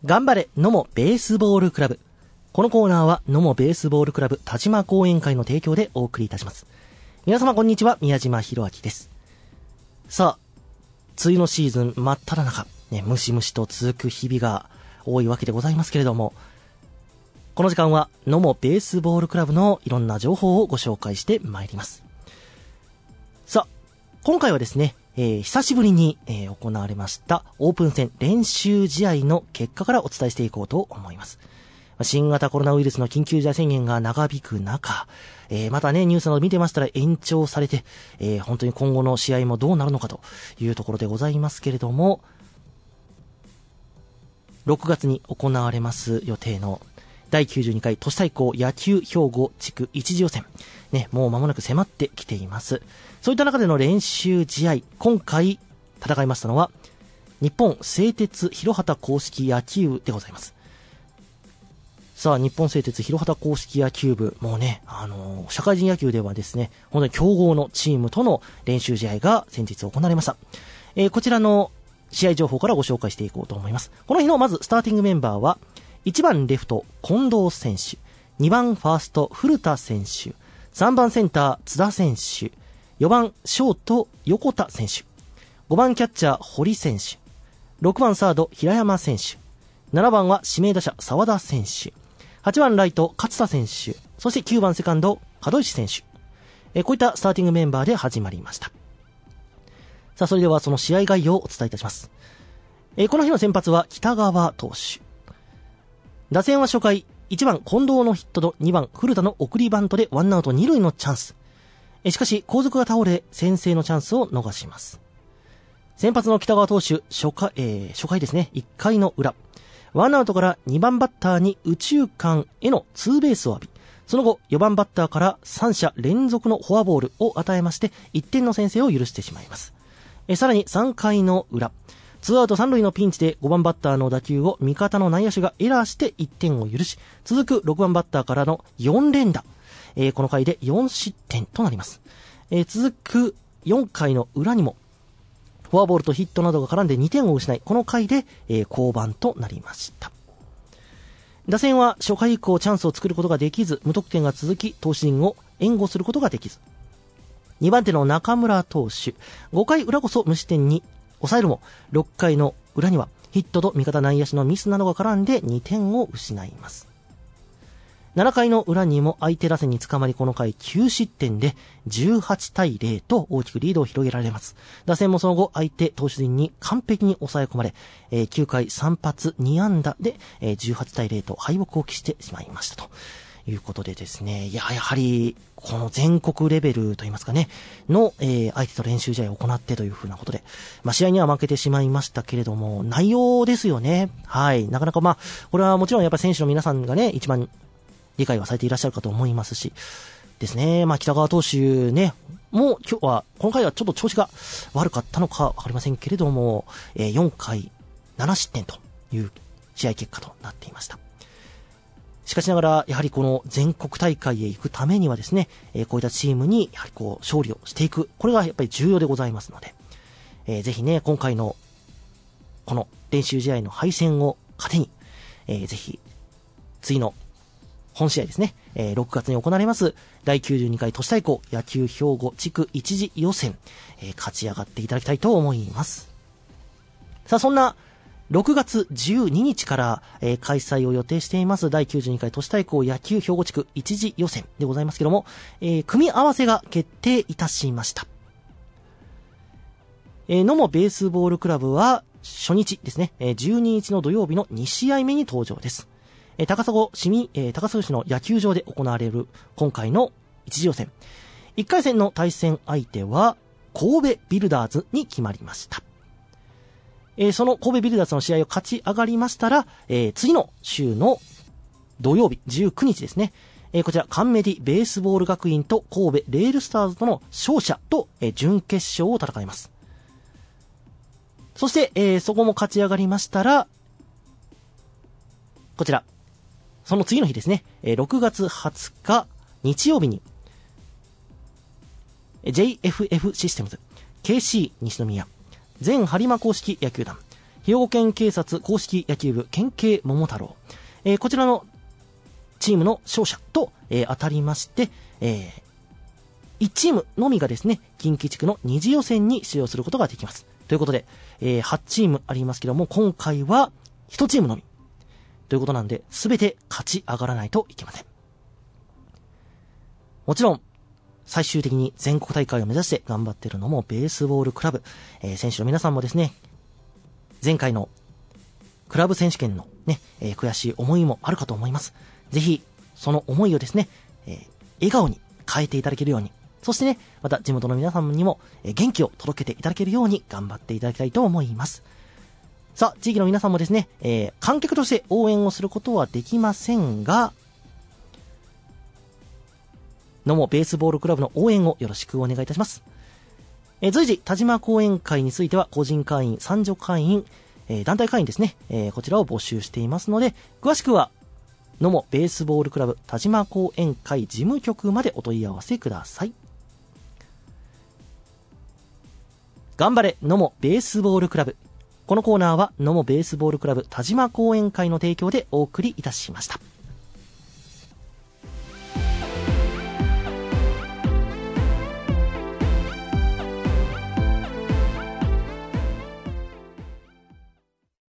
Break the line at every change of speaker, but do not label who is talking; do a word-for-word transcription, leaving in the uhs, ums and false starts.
頑張れ野茂ベースボールクラブ。このコーナーは野茂ベースボールクラブ田島講演会の提供でお送りいたします。皆様こんにちは、宮島博明です。さあ、梅雨のシーズン真っ只中、ね、ムシムシと続く日々が多いわけでございますけれども、この時間は野茂ベースボールクラブのいろんな情報をご紹介してまいります。さあ、今回はですね、えー、久しぶりに、えー、行われましたオープン戦練習試合の結果からお伝えしていこうと思います。新型コロナウイルスの緊急事態宣言が長引く中、えー、またね、ニュースなど見てましたら延長されて、えー、本当に今後の試合もどうなるのかというところでございますけれども、ろくがつに行われます予定のだいきゅうじゅうにかい都市対抗野球兵庫地区一次予選、ね、もう間もなく迫ってきています。そういった中での練習試合、今回戦いましたのは日本製鉄広畑公式野球部でございます。さあ、日本製鉄広畑公式野球部、もうね、あのー、社会人野球ではですね、本当に強豪のチームとの練習試合が先日行われました。えー、こちらの試合情報からご紹介していこうと思います。この日のまずスターティングメンバーは、いちばんレフト近藤選手、にばんファースト古田選手、さんばんセンター津田選手、よばんショート横田選手、ごばんキャッチャー堀選手、ろくばんサード平山選手、ななばんは指名打者澤田選手、はちばんライト勝田選手、そしてきゅうばんセカンド門石選手、えこういったスターティングメンバーで始まりました。さあ、それではその試合概要をお伝えいたします。えこの日の先発は北川投手。打線は初回、いちばん近藤のヒットとにばん古田の送りバントでワンアウトに塁のチャンス。しかし後続が倒れ先制のチャンスを逃します。先発の北川投手、初回、えー、初回ですね、いっかいの裏、ワンアウトからにばんバッターに右中間へのツーベースを浴び、その後よばんバッターからさん者連続のフォアボールを与えましていってんの先制を許してしまいます。えさらにさんかいの裏、ツーアウトさん塁のピンチでごばんバッターの打球を味方の内野手がエラーしていってんを許し、続くろくばんバッターからのよん連打、えー、この回でよん失点となります。えー、続くよんかいの裏にもフォアボールとヒットなどが絡んでにてんを失い、この回で、えー、降板となりました。打線は初回以降チャンスを作ることができず無得点が続き、投手陣を援護することができず、にばん手の中村投手、ごかい裏こそ無失点に抑えるもろっかいの裏にはヒットと味方内野手のミスなどが絡んでにてんを失います。ななかいの裏にも相手打線に捕まり、この回きゅう失点でじゅうはちたいゼロと大きくリードを広げられます。打線もその後相手投手陣に完璧に抑え込まれ、えー、きゅうかいさん発に安打で、えー、じゅうはちたいゼロと敗北を喫してしまいましたということでですね、いや、やはりこの全国レベルといいますかねの、えー、相手と練習試合を行ってというふうなことで、まあ、試合には負けてしまいましたけれども、内容ですよね。はい、なかなかまあこれはもちろんやっぱり選手の皆さんがね一番理解はされていらっしゃるかと思いますしですね。まあ、北川投手ね、もう今日は、今回はちょっと調子が悪かったのかわかりませんけれども、えー、よんかいなな失点という試合結果となっていました。しかしながら、やはりこの全国大会へ行くためにはですね、えー、こういったチームにやはりこう勝利をしていく、これがやっぱり重要でございますので、えー、ぜひね、今回のこの練習試合の敗戦を糧に、えー、ぜひ次の本試合ですね、えー、ろくがつに行われますだいきゅうじゅうにかい都市対抗野球兵庫地区一次予選、えー、勝ち上がっていただきたいと思います。さあ、そんなろくがつじゅうににちから、えー、開催を予定していますだいきゅうじゅうにかい都市対抗野球兵庫地区一次予選でございますけども、えー、組み合わせが決定いたしました。えー、野茂ベースボールクラブは初日ですね、えー、じゅうににちの土曜日のに試合目に登場です。えー、高砂市民、えー、高砂市の野球場で行われる今回の一次予選、いっかい戦の対戦相手は神戸ビルダーズに決まりました。えー、その神戸ビルダーズの試合を勝ち上がりましたら、えー、次の週の土曜日じゅうくにちですね、えー、こちらカンメディベースボール学院と神戸レールスターズとの勝者と、えー、準決勝を戦います。そして、えー、そこも勝ち上がりましたら、こちらその次の日ですね、ろくがつはつか日曜日に ジェイエフエフ システムズ ケーシー 西宮全播磨公式野球団兵庫県警察公式野球部県警桃太郎、えー、こちらのチームの勝者と、えー、当たりまして、えー、いちチームのみがですね、近畿地区の二次予選に出場することができます。ということで、えー、はちチームありますけども、今回はいちチームのみということなんで、すべて勝ち上がらないといけません。もちろん最終的に全国大会を目指して頑張っているのもベースボールクラブ、えー、選手の皆さんもですね、前回のクラブ選手権のね、えー、悔しい思いもあるかと思います。ぜひその思いをですね、えー、笑顔に変えていただけるように、そしてね、また地元の皆さんにも、えー、元気を届けていただけるように頑張っていただきたいと思います。さあ、地域の皆さんもですね、えー、観客として応援をすることはできませんが、野茂ベースボールクラブの応援をよろしくお願いいたします。えー、随時田島講演会については個人会員、参助会員、えー、団体会員ですね、えー、こちらを募集していますので、詳しくは野茂ベースボールクラブ田島講演会事務局までお問い合わせください。頑張れ野茂ベースボールクラブ。このコーナーは野茂ベースボールクラブ田島講演会の提供でお送りいたしました。